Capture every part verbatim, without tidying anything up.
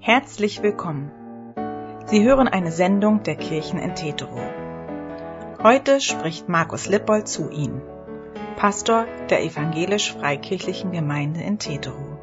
Herzlich willkommen. Sie hören eine Sendung der Kirchen in Teterow. Heute spricht Markus Lippold zu Ihnen, Pastor der evangelisch-freikirchlichen Gemeinde in Teterow.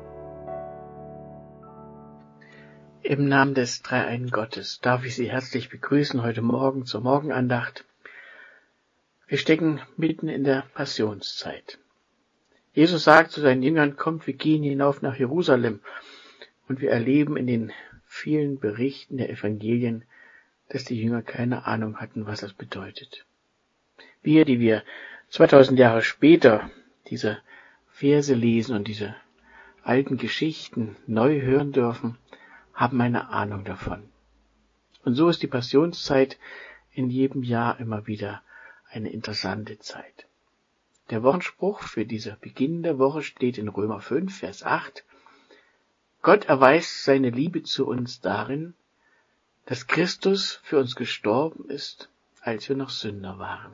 Im Namen des Dreieinen Gottes darf ich Sie herzlich begrüßen heute Morgen zur Morgenandacht. Wir stecken mitten in der Passionszeit. Jesus sagt zu seinen Jüngern, kommt, wir gehen hinauf nach Jerusalem. Und wir erleben in den vielen Berichten der Evangelien, dass die Jünger keine Ahnung hatten, was das bedeutet. Wir, die wir zweitausend Jahre später diese Verse lesen und diese alten Geschichten neu hören dürfen, haben eine Ahnung davon. Und so ist die Passionszeit in jedem Jahr immer wieder eine interessante Zeit. Der Wochenspruch für diese beginnende Woche steht in Römer fünf, Vers acht. Gott erweist seine Liebe zu uns darin, dass Christus für uns gestorben ist, als wir noch Sünder waren.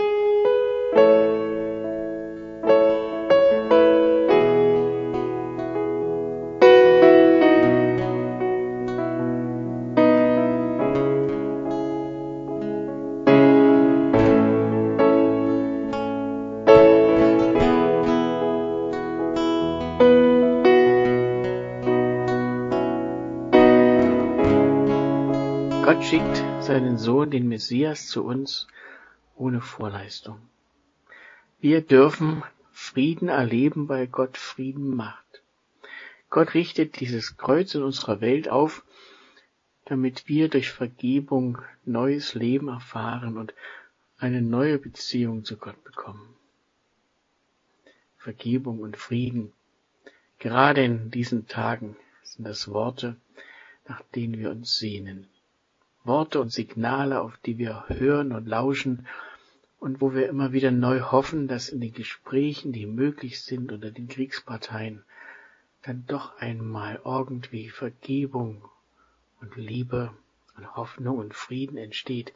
Gott schickt seinen Sohn, den Messias, zu uns ohne Vorleistung. Wir dürfen Frieden erleben, weil Gott Frieden macht. Gott richtet dieses Kreuz in unserer Welt auf, damit wir durch Vergebung neues Leben erfahren und eine neue Beziehung zu Gott bekommen. Vergebung und Frieden, gerade in diesen Tagen, sind das Worte, nach denen wir uns sehnen. Worte und Signale, auf die wir hören und lauschen und wo wir immer wieder neu hoffen, dass in den Gesprächen, die möglich sind unter den Kriegsparteien, dann doch einmal irgendwie Vergebung und Liebe und Hoffnung und Frieden entsteht.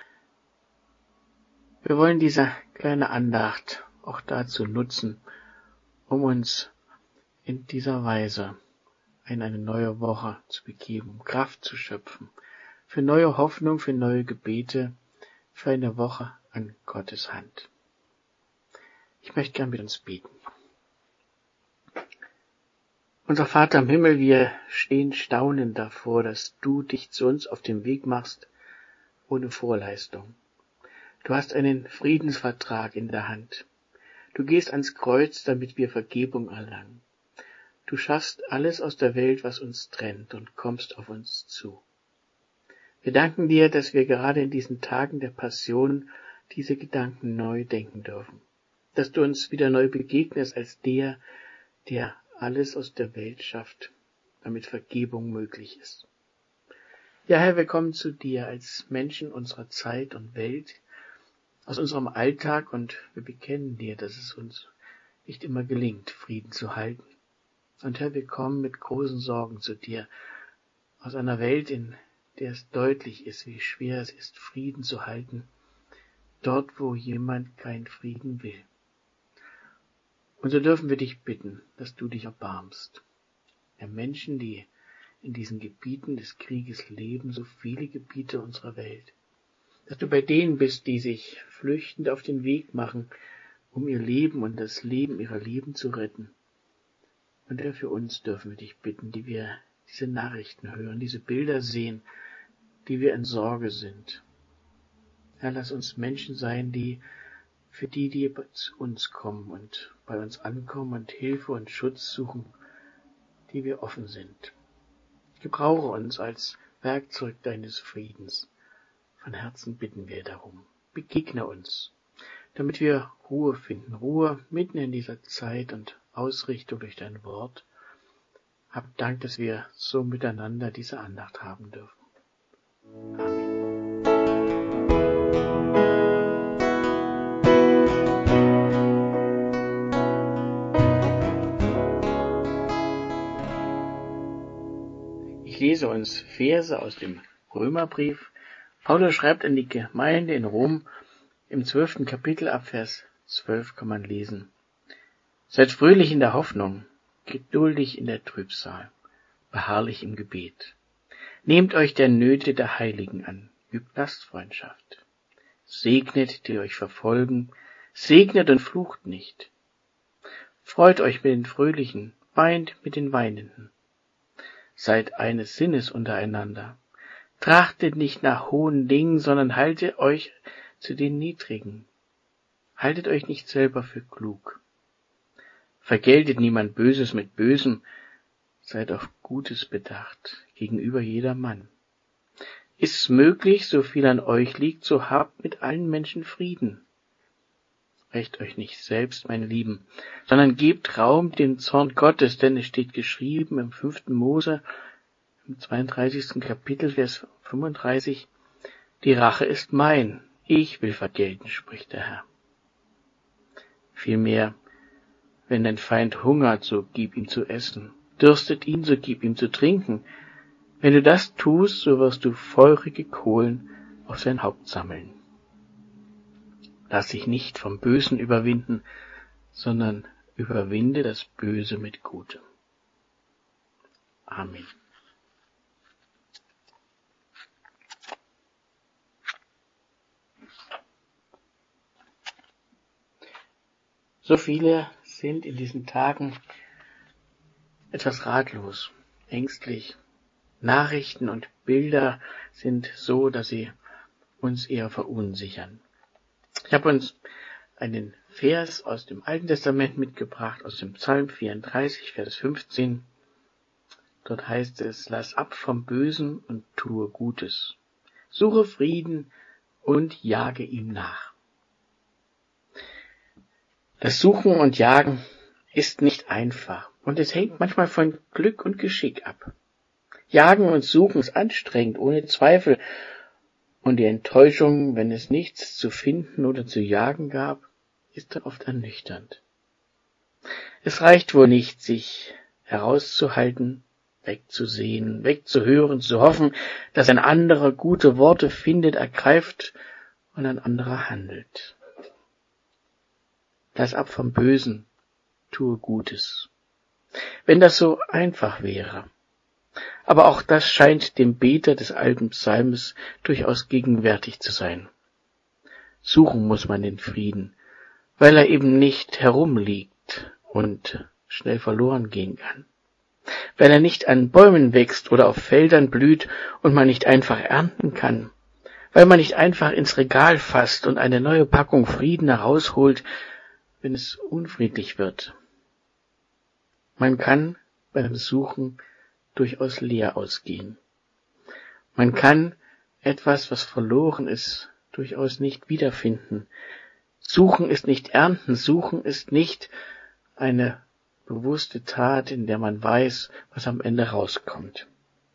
Wir wollen diese kleine Andacht auch dazu nutzen, um uns in dieser Weise in eine neue Woche zu begeben, um Kraft zu schöpfen, für neue Hoffnung, für neue Gebete, für eine Woche an Gottes Hand. Ich möchte gern mit uns beten. Unser Vater im Himmel, wir stehen staunend davor, dass du dich zu uns auf den Weg machst, ohne Vorleistung. Du hast einen Friedensvertrag in der Hand. Du gehst ans Kreuz, damit wir Vergebung erlangen. Du schaffst alles aus der Welt, was uns trennt, und kommst auf uns zu. Wir danken dir, dass wir gerade in diesen Tagen der Passion diese Gedanken neu denken dürfen. Dass du uns wieder neu begegnest als der, der alles aus der Welt schafft, damit Vergebung möglich ist. Ja, Herr, wir kommen zu dir als Menschen unserer Zeit und Welt, aus unserem Alltag, und wir bekennen dir, dass es uns nicht immer gelingt, Frieden zu halten. Und Herr, wir kommen mit großen Sorgen zu dir, aus einer Welt, in der es deutlich ist, wie schwer es ist, Frieden zu halten, dort, wo jemand keinen Frieden will. Und so dürfen wir dich bitten, dass du dich erbarmst. Der Menschen, die in diesen Gebieten des Krieges leben, so viele Gebiete unserer Welt, dass du bei denen bist, die sich flüchtend auf den Weg machen, um ihr Leben und das Leben ihrer Lieben zu retten. Und Herr, für uns dürfen wir dich bitten, die wir diese Nachrichten hören, diese Bilder sehen, die wir in Sorge sind. Herr, lass uns Menschen sein, die für die, die zu uns kommen und bei uns ankommen und Hilfe und Schutz suchen, die wir offen sind. Gebrauche uns als Werkzeug deines Friedens. Von Herzen bitten wir darum. Begegne uns, damit wir Ruhe finden, Ruhe mitten in dieser Zeit und Ausrichtung durch dein Wort. Hab Dank, dass wir so miteinander diese Andacht haben dürfen. Amen. Ich lese uns Verse aus dem Römerbrief. Paulus schreibt an die Gemeinde in Rom, im zwölften Kapitel ab Vers zwölf kann man lesen. Seid fröhlich in der Hoffnung, geduldig in der Trübsal, beharrlich im Gebet. Nehmt euch der Nöte der Heiligen an, übt Gastfreundschaft. Segnet, die euch verfolgen, segnet und flucht nicht. Freut euch mit den Fröhlichen, weint mit den Weinenden. Seid eines Sinnes untereinander. Trachtet nicht nach hohen Dingen, sondern haltet euch zu den Niedrigen. Haltet euch nicht selber für klug. Vergeltet niemand Böses mit Bösem, seid auf Gutes bedacht gegenüber jedermann. Ist es möglich, so viel an euch liegt, so habt mit allen Menschen Frieden. Rächt euch nicht selbst, meine Lieben, sondern gebt Raum dem Zorn Gottes, denn es steht geschrieben im fünften Mose, im zweiunddreißigsten Kapitel, Vers fünfunddreißig, die Rache ist mein, ich will vergelten, spricht der Herr. Vielmehr, wenn dein Feind hungert, so gib ihm zu essen, dürstet ihn, so gib ihm zu trinken. Wenn du das tust, so wirst du feurige Kohlen auf sein Haupt sammeln. Lass dich nicht vom Bösen überwinden, sondern überwinde das Böse mit Gutem. Amen. So viele sind in diesen Tagen etwas ratlos, ängstlich. Nachrichten und Bilder sind so, dass sie uns eher verunsichern. Ich habe uns einen Vers aus dem Alten Testament mitgebracht, aus dem Psalm vierunddreißig, Vers fünfzehn. Dort heißt es, lass ab vom Bösen und tue Gutes. Suche Frieden und jage ihm nach. Das Suchen und Jagen ist nicht einfach und es hängt manchmal von Glück und Geschick ab. Jagen und Suchen ist anstrengend, ohne Zweifel, und die Enttäuschung, wenn es nichts zu finden oder zu jagen gab, ist dann oft ernüchternd. Es reicht wohl nicht, sich herauszuhalten, wegzusehen, wegzuhören, zu hoffen, dass ein anderer gute Worte findet, ergreift und ein anderer handelt. Lass ab vom Bösen, tue Gutes. Wenn das so einfach wäre. Aber auch das scheint dem Beter des alten Psalmes durchaus gegenwärtig zu sein. Suchen muss man den Frieden, weil er eben nicht herumliegt und schnell verloren gehen kann. Weil er nicht an Bäumen wächst oder auf Feldern blüht und man nicht einfach ernten kann. Weil man nicht einfach ins Regal fasst und eine neue Packung Frieden herausholt, wenn es unfriedlich wird. Man kann beim Suchen durchaus leer ausgehen. Man kann etwas, was verloren ist, durchaus nicht wiederfinden. Suchen ist nicht ernten, suchen ist nicht eine bewusste Tat, in der man weiß, was am Ende rauskommt.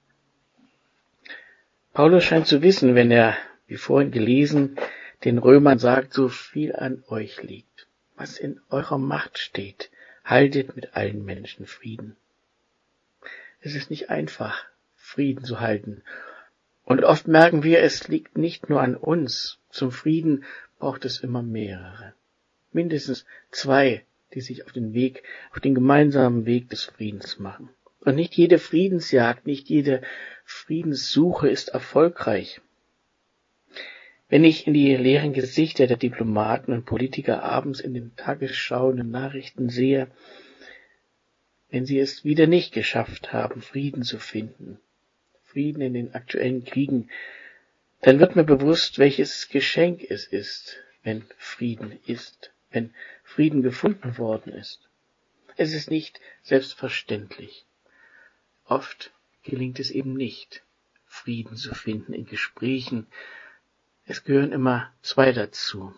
Paulus scheint zu wissen, wenn er, wie vorhin gelesen, den Römern sagt, so viel an euch liegt, was in eurer Macht steht, haltet mit allen Menschen Frieden. Es ist nicht einfach, Frieden zu halten. Und oft merken wir, es liegt nicht nur an uns. Zum Frieden braucht es immer mehrere. Mindestens zwei, die sich auf den Weg, auf den gemeinsamen Weg des Friedens machen. Und nicht jede Friedensjagd, nicht jede Friedenssuche ist erfolgreich. Wenn ich in die leeren Gesichter der Diplomaten und Politiker abends in den Tagesschauen und Nachrichten sehe, wenn sie es wieder nicht geschafft haben, Frieden zu finden, Frieden in den aktuellen Kriegen, dann wird mir bewusst, welches Geschenk es ist, wenn Frieden ist, wenn Frieden gefunden worden ist. Es ist nicht selbstverständlich. Oft gelingt es eben nicht, Frieden zu finden in Gesprächen. Es gehören immer zwei dazu.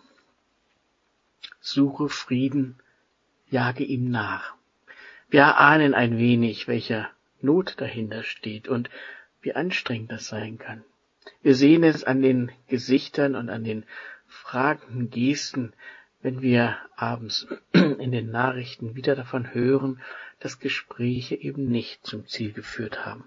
Suche Frieden, jage ihm nach. Wir erahnen ein wenig, welche Not dahinter steht und wie anstrengend das sein kann. Wir sehen es an den Gesichtern und an den fragenden Gesten, wenn wir abends in den Nachrichten wieder davon hören, dass Gespräche eben nicht zum Ziel geführt haben.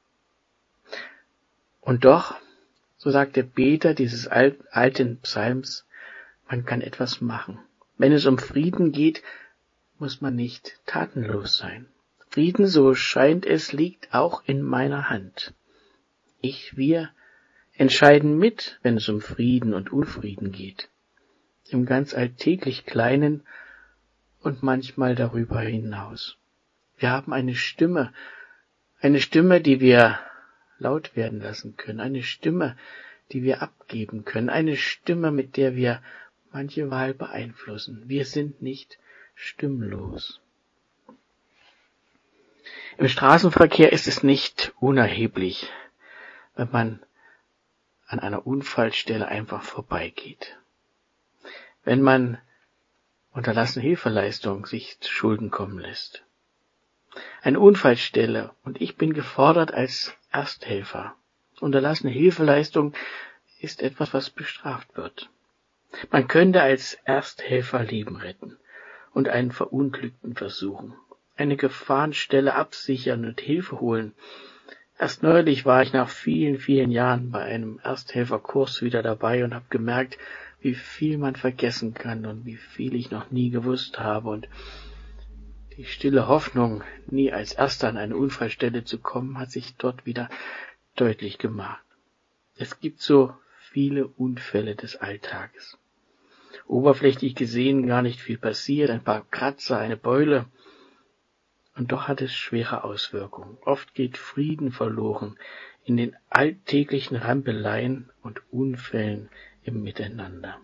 Und doch, so sagt der Beter dieses alten Psalms, man kann etwas machen. Wenn es um Frieden geht, muss man nicht tatenlos sein. Frieden, so scheint es, liegt auch in meiner Hand. ich, wir entscheiden mit, wenn es um Frieden und Unfrieden geht. Im ganz alltäglich Kleinen und manchmal darüber hinaus. Wir haben eine Stimme, eine Stimme, die wir laut werden lassen können, eine Stimme, die wir abgeben können, eine Stimme, mit der wir manche Wahl beeinflussen. Wir sind nicht stimmlos. Im Straßenverkehr ist es nicht unerheblich, wenn man an einer Unfallstelle einfach vorbeigeht. Wenn man unterlassene Hilfeleistung sich zu Schulden kommen lässt. Eine Unfallstelle und ich bin gefordert als Ersthelfer. Unterlassene Hilfeleistung ist etwas, was bestraft wird. Man könnte als Ersthelfer Leben retten und einen Verunglückten versuchen, eine Gefahrenstelle absichern und Hilfe holen. Erst neulich war ich nach vielen, vielen Jahren bei einem Ersthelferkurs wieder dabei und habe gemerkt, wie viel man vergessen kann und wie viel ich noch nie gewusst habe und die stille Hoffnung, nie als Erster an eine Unfallstelle zu kommen, hat sich dort wieder deutlich gemacht. Es gibt so viele Unfälle des Alltages. Oberflächlich gesehen gar nicht viel passiert, ein paar Kratzer, eine Beule. Und doch hat es schwere Auswirkungen. Oft geht Frieden verloren in den alltäglichen Rampeleien und Unfällen im Miteinander.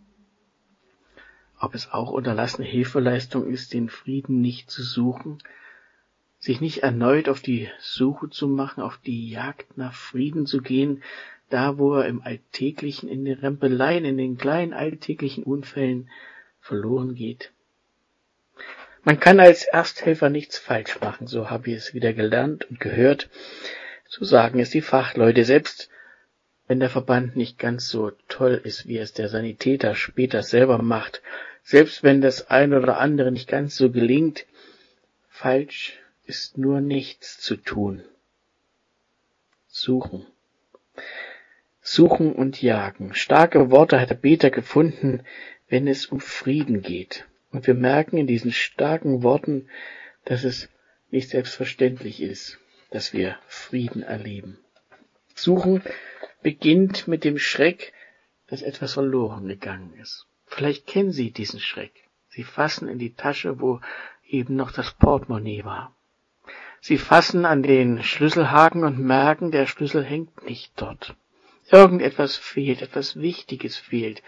Ob es auch unterlassene Hilfeleistung ist, den Frieden nicht zu suchen, sich nicht erneut auf die Suche zu machen, auf die Jagd nach Frieden zu gehen, da wo er im Alltäglichen, in den Rempeleien, in den kleinen alltäglichen Unfällen verloren geht. Man kann als Ersthelfer nichts falsch machen, so habe ich es wieder gelernt und gehört. So sagen es die Fachleute, selbst wenn der Verband nicht ganz so toll ist, wie es der Sanitäter später selber macht, selbst wenn das eine oder andere nicht ganz so gelingt, falsch ist nur nichts zu tun. Suchen. Suchen und jagen. Starke Worte hat der Beter gefunden, wenn es um Frieden geht. Und wir merken in diesen starken Worten, dass es nicht selbstverständlich ist, dass wir Frieden erleben. Suchen beginnt mit dem Schreck, dass etwas verloren gegangen ist. Vielleicht kennen Sie diesen Schreck. Sie fassen in die Tasche, wo eben noch das Portemonnaie war. Sie fassen an den Schlüsselhaken und merken, der Schlüssel hängt nicht dort. Irgendetwas fehlt, etwas Wichtiges fehlt.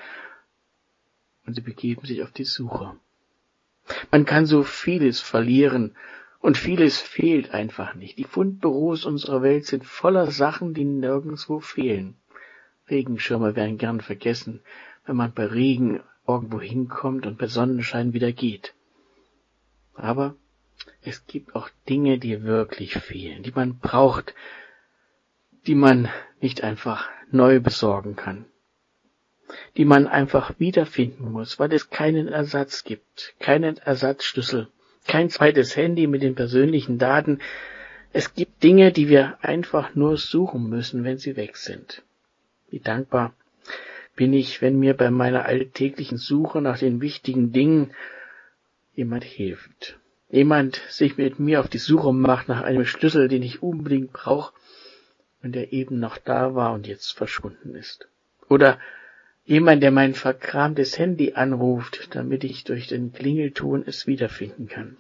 Und Sie begeben sich auf die Suche. Man kann so vieles verlieren und vieles fehlt einfach nicht. Die Fundbüros unserer Welt sind voller Sachen, die nirgendwo fehlen. Regenschirme werden gern vergessen, wenn man bei Regen irgendwo hinkommt und bei Sonnenschein wieder geht. Aber es gibt auch Dinge, die wirklich fehlen, die man braucht, die man nicht einfach neu besorgen kann, die man einfach wiederfinden muss, weil es keinen Ersatz gibt, keinen Ersatzschlüssel, kein zweites Handy mit den persönlichen Daten. Es gibt Dinge, die wir einfach nur suchen müssen, wenn sie weg sind. Wie dankbar bin ich, wenn mir bei meiner alltäglichen Suche nach den wichtigen Dingen jemand hilft. Jemand sich mit mir auf die Suche macht nach einem Schlüssel, den ich unbedingt brauche und der eben noch da war und jetzt verschwunden ist. Oder jemand, der mein verkramtes Handy anruft, damit ich durch den Klingelton es wiederfinden kann.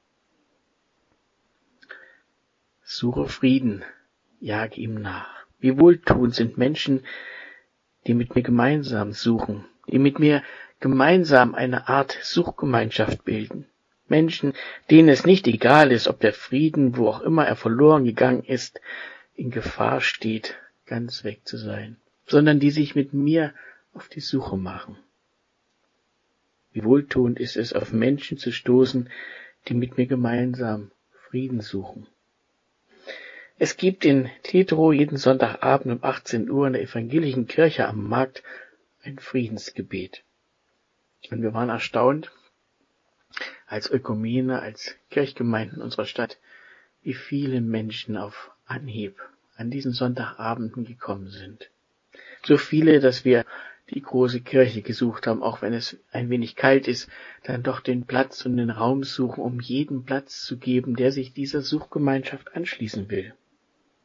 Suche Frieden, jage ihm nach. Wie wohltuend sind Menschen, die mit mir gemeinsam suchen, die mit mir gemeinsam eine Art Suchgemeinschaft bilden. Menschen, denen es nicht egal ist, ob der Frieden, wo auch immer er verloren gegangen ist, in Gefahr steht, ganz weg zu sein, sondern die sich mit mir auf die Suche machen. Wie wohltuend ist es, auf Menschen zu stoßen, die mit mir gemeinsam Frieden suchen. Es gibt in Tetro jeden Sonntagabend um achtzehn Uhr in der evangelischen Kirche am Markt ein Friedensgebet. Und wir waren erstaunt, als Ökumene, als Kirchgemeinden unserer Stadt, wie viele Menschen auf Anhieb an diesen Sonntagabenden gekommen sind. So viele, dass wir die große Kirche gesucht haben, auch wenn es ein wenig kalt ist, dann doch den Platz und den Raum suchen, um jeden Platz zu geben, der sich dieser Suchgemeinschaft anschließen will.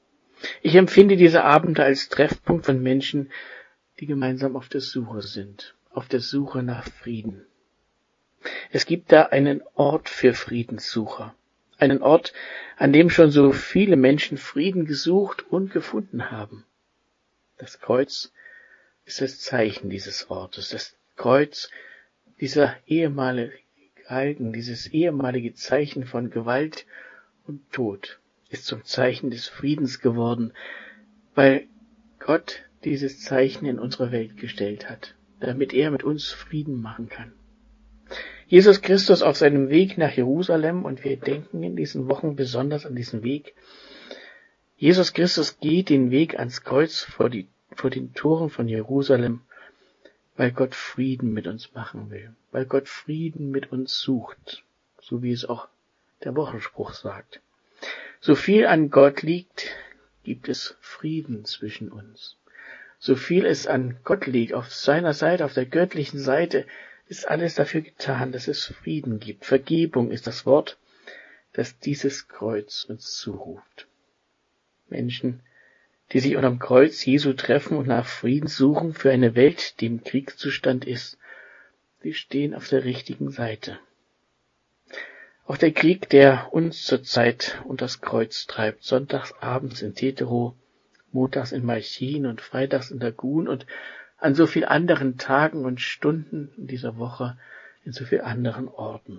Ich empfinde diese Abende als Treffpunkt von Menschen, die gemeinsam auf der Suche sind, auf der Suche nach Frieden. Es gibt da einen Ort für Friedenssucher, einen Ort, an dem schon so viele Menschen Frieden gesucht und gefunden haben. Das Kreuz ist das Zeichen dieses Ortes, das Kreuz, dieser ehemalige Galgen, dieses ehemalige Zeichen von Gewalt und Tod, ist zum Zeichen des Friedens geworden, weil Gott dieses Zeichen in unsere Welt gestellt hat, damit er mit uns Frieden machen kann. Jesus Christus auf seinem Weg nach Jerusalem, und wir denken in diesen Wochen besonders an diesen Weg. Jesus Christus geht den Weg ans Kreuz vor, die, vor den Toren von Jerusalem, weil Gott Frieden mit uns machen will, weil Gott Frieden mit uns sucht, so wie es auch der Wochenspruch sagt. So viel an Gott liegt, gibt es Frieden zwischen uns. So viel es an Gott liegt, auf seiner Seite, auf der göttlichen Seite, ist alles dafür getan, dass es Frieden gibt. Vergebung ist das Wort, das dieses Kreuz uns zuruft. Menschen, die sich unterm Kreuz Jesu treffen und nach Frieden suchen für eine Welt, die im Kriegszustand ist, die stehen auf der richtigen Seite. Auch der Krieg, der uns zurzeit unters Kreuz treibt, sonntags abends in Teterow, montags in Malchin und freitags in Dagun und an so vielen anderen Tagen und Stunden in dieser Woche in so vielen anderen Orten.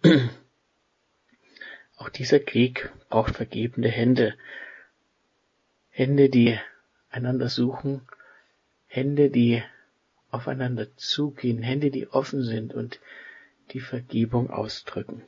Auch dieser Krieg braucht vergebende Hände. Hände, die einander suchen, Hände, die aufeinander zugehen, Hände, die offen sind und die Vergebung ausdrücken.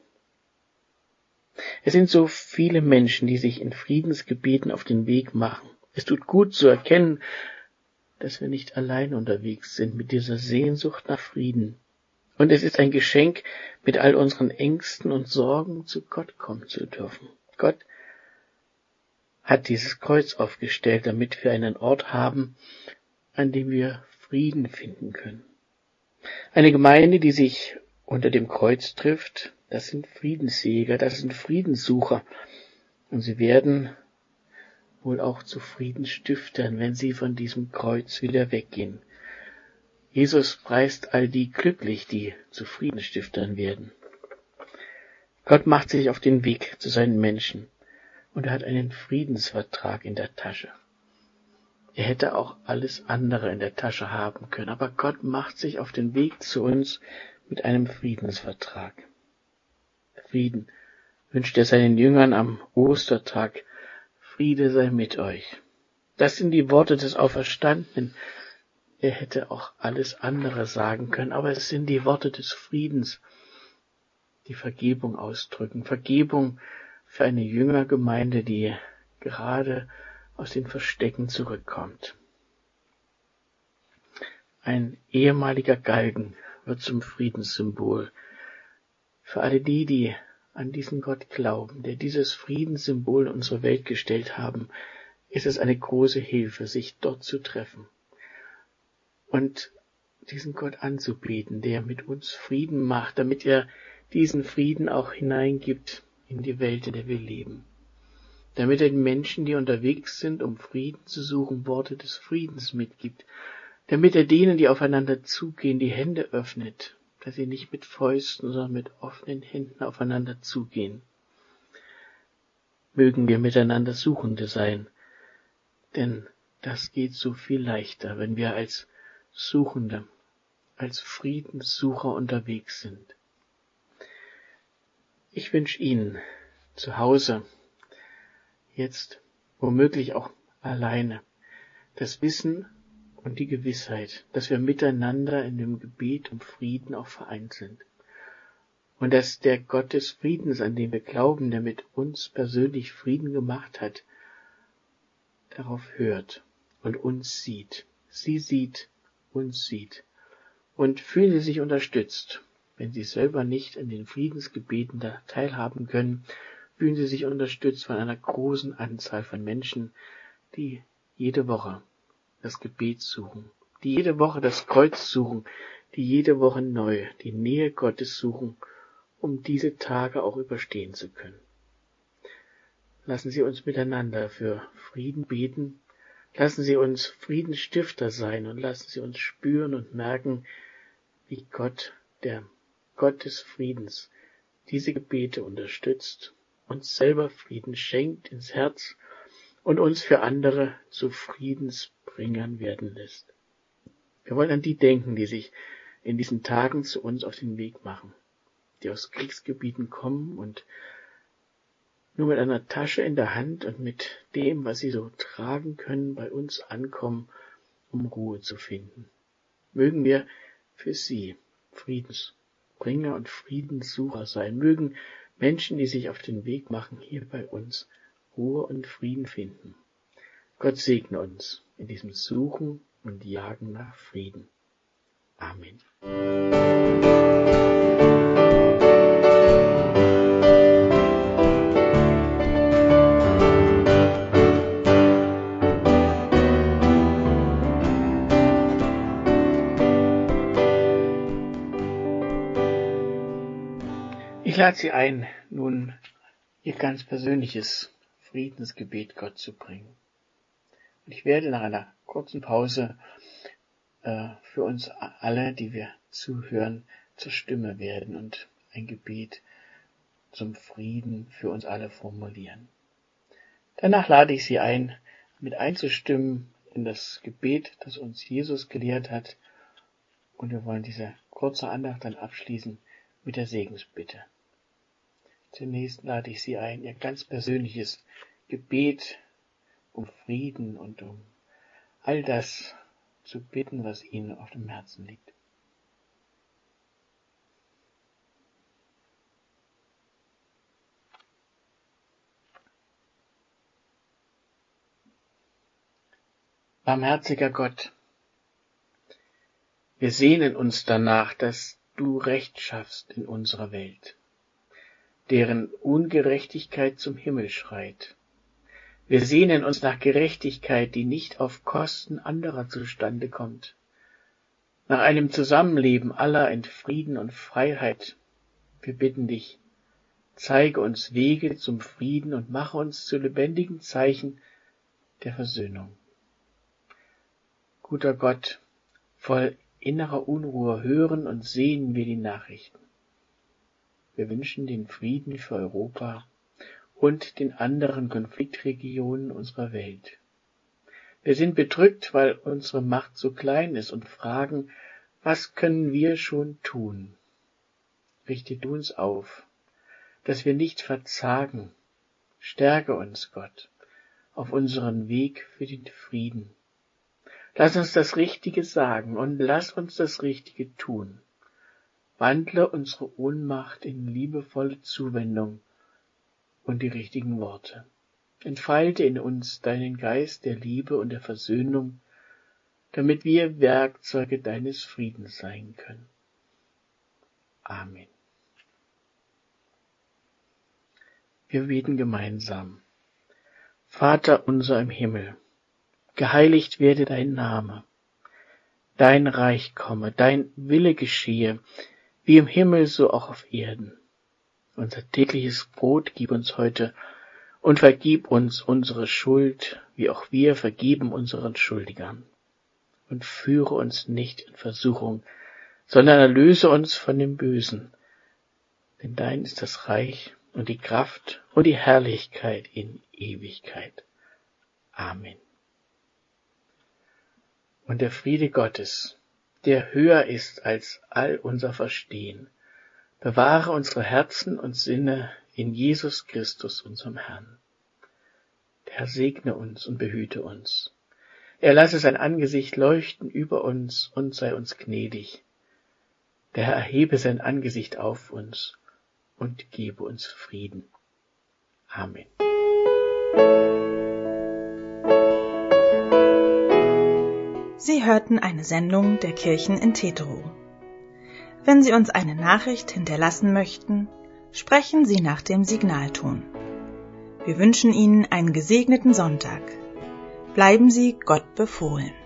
Es sind so viele Menschen, die sich in Friedensgebeten auf den Weg machen. Es tut gut zu erkennen, dass wir nicht allein unterwegs sind mit dieser Sehnsucht nach Frieden. Und es ist ein Geschenk, mit all unseren Ängsten und Sorgen zu Gott kommen zu dürfen. Gott hat dieses Kreuz aufgestellt, damit wir einen Ort haben, an dem wir Frieden finden können. Eine Gemeinde, die sich unter dem Kreuz trifft, das sind Friedensjäger, das sind Friedenssucher. Und sie werden wohl auch zu Friedensstiftern, wenn sie von diesem Kreuz wieder weggehen. Jesus preist all die glücklich, die zu Friedensstiftern werden. Gott macht sich auf den Weg zu seinen Menschen und er hat einen Friedensvertrag in der Tasche. Er hätte auch alles andere in der Tasche haben können, aber Gott macht sich auf den Weg zu uns mit einem Friedensvertrag. Frieden wünscht er seinen Jüngern am Ostertag. Friede sei mit euch. Das sind die Worte des Auferstandenen. Er hätte auch alles andere sagen können, aber es sind die Worte des Friedens, die Vergebung ausdrücken. Vergebung für eine Jüngergemeinde, die gerade aus den Verstecken zurückkommt. Ein ehemaliger Galgen wird zum Friedenssymbol. Für alle die, die an diesen Gott glauben, der dieses Friedenssymbol in unsere Welt gestellt haben, ist es eine große Hilfe, sich dort zu treffen und diesen Gott anzubeten, der mit uns Frieden macht, damit er diesen Frieden auch hineingibt in die Welt, in der wir leben. Damit er den Menschen, die unterwegs sind, um Frieden zu suchen, Worte des Friedens mitgibt. Damit er denen, die aufeinander zugehen, die Hände öffnet, dass sie nicht mit Fäusten, sondern mit offenen Händen aufeinander zugehen. Mögen wir miteinander Suchende sein, denn das geht so viel leichter, wenn wir als Suchende, als Friedenssucher unterwegs sind. Ich wünsche Ihnen zu Hause, jetzt womöglich auch alleine, das Wissen und die Gewissheit, dass wir miteinander in dem Gebet um Frieden auch vereint sind. Und dass der Gott des Friedens, an den wir glauben, der mit uns persönlich Frieden gemacht hat, darauf hört und uns sieht. Sie sieht, uns sieht. Und fühlen Sie sich unterstützt, wenn Sie selber nicht an den Friedensgebeten da teilhaben können, fühlen Sie sich unterstützt von einer großen Anzahl von Menschen, die jede Woche das Gebet suchen, die jede Woche das Kreuz suchen, die jede Woche neu die Nähe Gottes suchen, um diese Tage auch überstehen zu können. Lassen Sie uns miteinander für Frieden beten. Lassen Sie uns Friedensstifter sein und lassen Sie uns spüren und merken, wie Gott, der Gott des Friedens, diese Gebete unterstützt, uns selber Frieden schenkt ins Herz und uns für andere zu Friedensbringern werden lässt. Wir wollen an die denken, die sich in diesen Tagen zu uns auf den Weg machen, die aus Kriegsgebieten kommen und nur mit einer Tasche in der Hand und mit dem, was sie so tragen können, bei uns ankommen, um Ruhe zu finden. Mögen wir für sie Friedensbringer und Friedenssucher sein. Mögen Menschen, die sich auf den Weg machen, hier bei uns Ruhe und Frieden finden. Gott segne uns in diesem Suchen und Jagen nach Frieden. Amen. Ich lade Sie ein, nun Ihr ganz persönliches Friedensgebet Gott zu bringen. Und ich werde nach einer kurzen Pause äh, für uns alle, die wir zuhören, zur Stimme werden und ein Gebet zum Frieden für uns alle formulieren. Danach lade ich Sie ein, mit einzustimmen in das Gebet, das uns Jesus gelehrt hat. Und wir wollen diese kurze Andacht dann abschließen mit der Segensbitte. Zunächst lade ich Sie ein, Ihr ganz persönliches Gebet um Frieden und um all das zu bitten, was Ihnen auf dem Herzen liegt. Barmherziger Gott, wir sehnen uns danach, dass du Recht schaffst in unserer Welt, deren Ungerechtigkeit zum Himmel schreit. Wir sehnen uns nach Gerechtigkeit, die nicht auf Kosten anderer zustande kommt, nach einem Zusammenleben aller in Frieden und Freiheit. Wir bitten dich, zeige uns Wege zum Frieden und mache uns zu lebendigen Zeichen der Versöhnung. Guter Gott, voll innerer Unruhe hören und sehen wir die Nachrichten. Wir wünschen den Frieden für Europa und den anderen Konfliktregionen unserer Welt. Wir sind bedrückt, weil unsere Macht so klein ist und fragen, was können wir schon tun? Richte du uns auf, dass wir nicht verzagen. Stärke uns, Gott, auf unseren Weg für den Frieden. Lass uns das Richtige sagen und lass uns das Richtige tun. Wandle unsere Ohnmacht in liebevolle Zuwendung und die richtigen Worte. Entfalte in uns deinen Geist der Liebe und der Versöhnung, damit wir Werkzeuge deines Friedens sein können. Amen. Wir beten gemeinsam. Vater unser im Himmel, geheiligt werde dein Name, dein Reich komme, dein Wille geschehe, wie im Himmel so auch auf Erden. Unser tägliches Brot gib uns heute und vergib uns unsere Schuld, wie auch wir vergeben unseren Schuldigern. Und führe uns nicht in Versuchung, sondern erlöse uns von dem Bösen. Denn dein ist das Reich und die Kraft und die Herrlichkeit in Ewigkeit. Amen. Und der Friede Gottes, der höher ist als all unser Verstehen, bewahre unsere Herzen und Sinne in Jesus Christus, unserem Herrn. Der Herr segne uns und behüte uns. Er lasse sein Angesicht leuchten über uns und sei uns gnädig. Der Herr erhebe sein Angesicht auf uns und gebe uns Frieden. Amen. Sie hörten eine Sendung der Kirchen in Teterow. Wenn Sie uns eine Nachricht hinterlassen möchten, sprechen Sie nach dem Signalton. Wir wünschen Ihnen einen gesegneten Sonntag. Bleiben Sie Gott befohlen.